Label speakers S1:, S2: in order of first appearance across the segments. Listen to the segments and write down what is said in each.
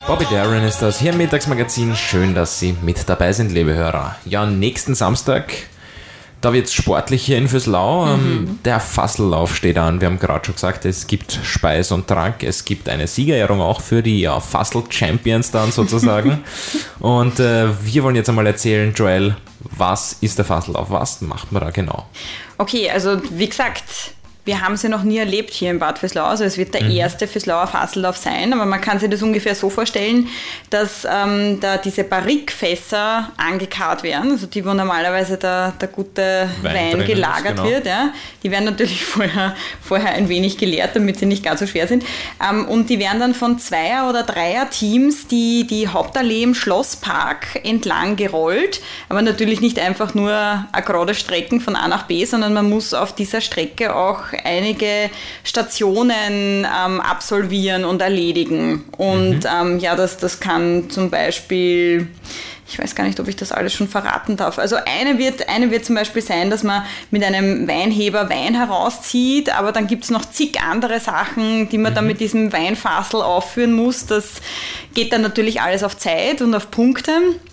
S1: Bobby Darin ist das hier im Mittagsmagazin. Schön, dass Sie mit dabei sind, liebe Hörer. Ja, nächsten Samstag, da wird es sportlich hier in Füßlau. Der Fassellauf steht an. Wir haben gerade schon gesagt, es gibt Speis und Trank. Es gibt eine Siegerehrung auch für die Fassel-Champions dann sozusagen. Und wir wollen jetzt einmal erzählen, Joel, was ist der Fassellauf? Was macht man da genau?
S2: Okay, also wie gesagt, wir haben sie noch nie erlebt hier in Bad Vöslau. Also es wird der erste Vöslauer Fassellauf sein, aber man kann sich das ungefähr so vorstellen, dass da diese Barrikfässer angekarrt werden, also die, wo normalerweise der gute Wein gelagert wird. Ja. Die werden natürlich vorher ein wenig geleert, damit sie nicht ganz so schwer sind. Und die werden dann von 2er- oder 3er-Teams die Hauptallee im Schlosspark entlang gerollt, aber natürlich nicht einfach nur eine gerade Strecken von A nach B, sondern man muss auf dieser Strecke auch einige Stationen absolvieren und erledigen. Und das kann zum Beispiel, ich weiß gar nicht, ob ich das alles schon verraten darf. Also eine wird zum Beispiel sein, dass man mit einem Weinheber Wein herauszieht, aber dann gibt es noch zig andere Sachen, die man dann mit diesem Weinfassel aufführen muss. Das geht dann natürlich alles auf Zeit und auf Punkte.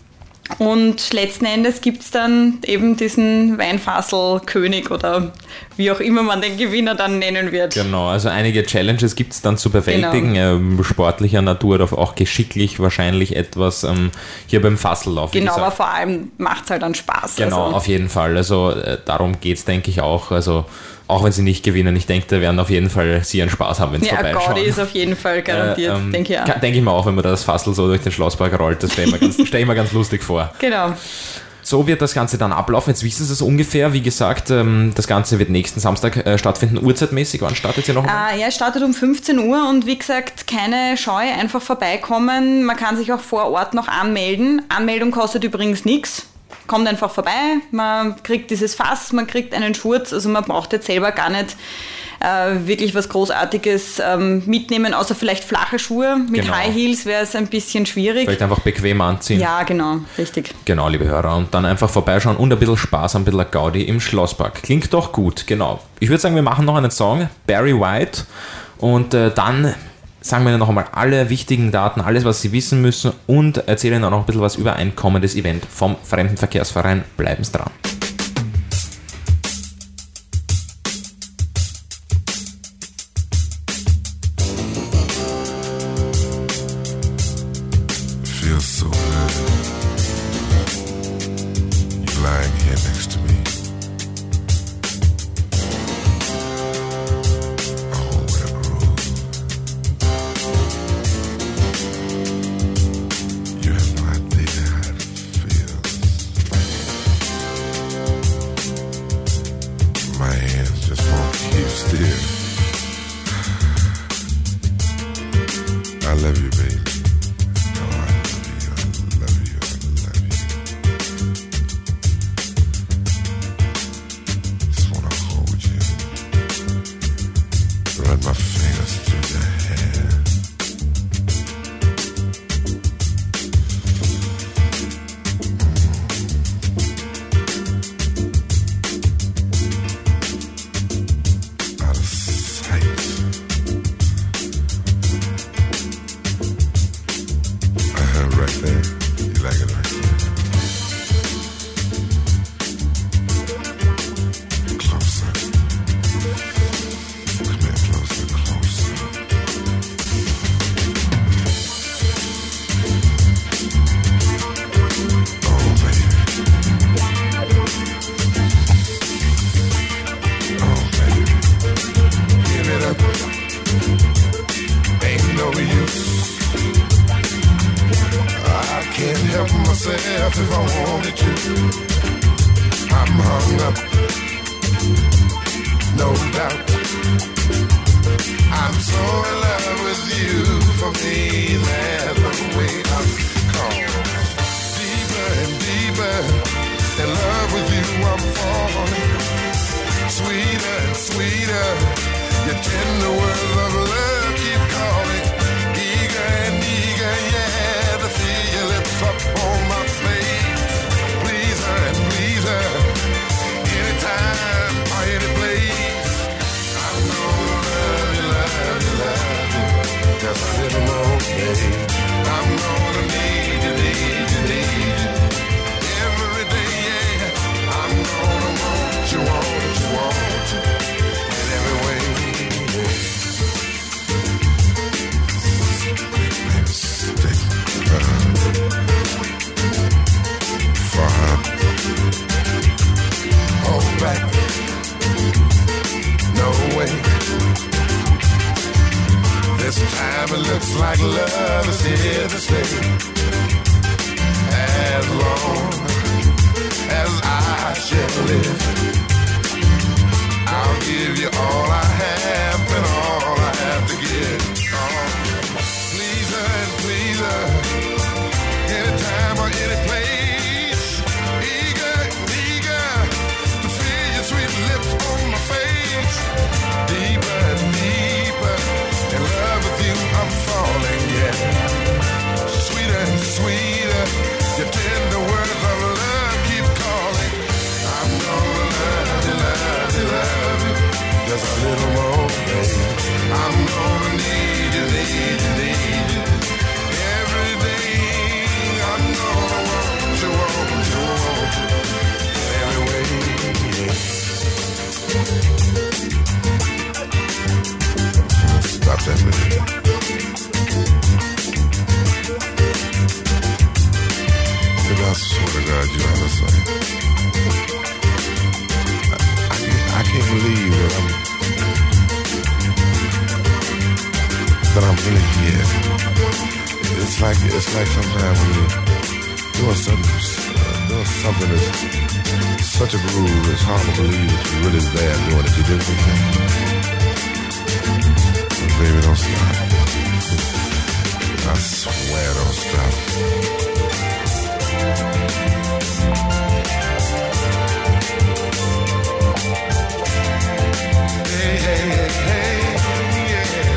S2: Und letzten Endes gibt es dann eben diesen Weinfasselkönig oder wie auch immer man den Gewinner dann nennen wird.
S1: Genau, also einige Challenges gibt es dann zu bewältigen, sportlicher Natur, auch geschicklich wahrscheinlich etwas hier beim Fassellauf.
S2: Genau, aber vor allem macht es halt dann Spaß.
S1: Genau, also auf jeden Fall. Also darum geht es, denke ich, auch. Also auch wenn sie nicht gewinnen, ich denke, da werden auf jeden Fall sie einen Spaß haben, wenn sie vorbeischauen.
S2: Ja, Gaudi ist auf jeden Fall garantiert, denke ich auch.
S1: Denke ich mir auch, wenn man das Fassel so durch den Schlosspark rollt, das stelle ich mir ganz lustig vor.
S2: Genau.
S1: So wird das Ganze dann ablaufen. Jetzt wissen Sie es ungefähr. Wie gesagt, das Ganze wird nächsten Samstag stattfinden. Uhrzeitmäßig, wann startet ihr noch?
S2: Ja, es startet um 15 Uhr und wie gesagt, keine Scheu, einfach vorbeikommen. Man kann sich auch vor Ort noch anmelden. Anmeldung kostet übrigens nichts. Kommt einfach vorbei, man kriegt dieses Fass, man kriegt einen Schurz, also man braucht jetzt selber gar nicht wirklich was Großartiges mitnehmen, außer vielleicht flache Schuhe. Mit High Heels wäre es ein bisschen schwierig.
S1: Vielleicht einfach bequem anziehen.
S2: Ja, genau, richtig.
S1: Genau, liebe Hörer, und dann einfach vorbeischauen und ein bisschen Spaß, ein bisschen Gaudi im Schlosspark. Klingt doch gut, genau. Ich würde sagen, wir machen noch einen Song, Barry White, und dann sagen wir Ihnen noch einmal alle wichtigen Daten, alles, was Sie wissen müssen, und erzählen dann noch ein bisschen was über ein kommendes Event vom Fremdenverkehrsverein. Bleiben Sie dran.
S3: Feels so good. You lying here next to me. I love you, baby. Oh, I love you. Just wanna hold you. Run my fingers through your hair. Out of sight. Right there. You like it right there. Closer. Come here, closer. Oh, baby. Oh, baby. Give it up. Ain't no use. I can't help myself if I wanted to. I'm hung up, no doubt. I'm so in love with you. For me, that's the way I'm called. Deeper and deeper in love with you, I'm falling. Sweeter and sweeter, your tender words of love keep calling. Eager and eager, yeah, to feel your lips up on my face. Please her and please her, anytime or any place. I'm gonna love you, 'cause I didn't know, babe. I'm it looks like love is here to stay. As long as I shall live, I'll give you all I have and all I have to give. Pleaser and pleaser, anytime or any place, eager to feel your sweet lips on my face. Deeper and deeper in love with you, I'm falling, yeah. Sweeter and sweeter, your tender words of love keep calling. I'm gonna love you, love you, love you, just a little more, baby. I'm gonna need you, need you, need you. Every day I'm gonna want you, want you, want you. Every way, yeah. Stop that, baby. Baby, I swear to God, you understand. I can't believe that I'm really here. It's like sometimes when you're doing something that's such a groove, it's hard to believe that you're really there doing it. You do something. But baby, don't stop. I swear, don't stop. Hey, hey, hey, hey, yeah.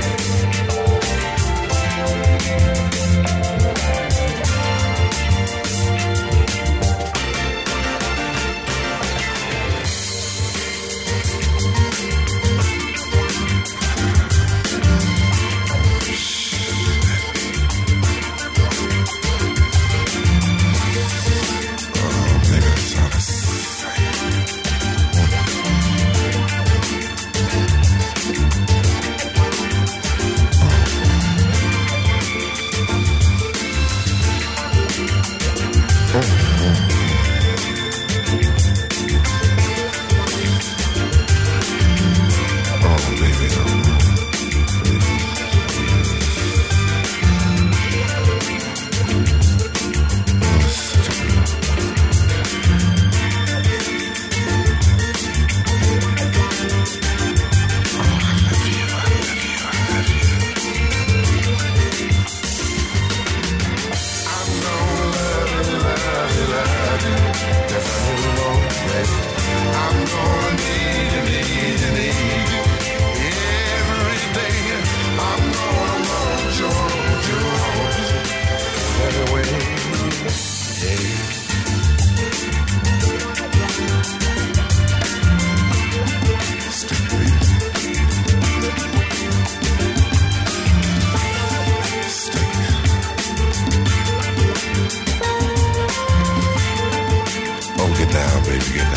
S3: Get down, baby, get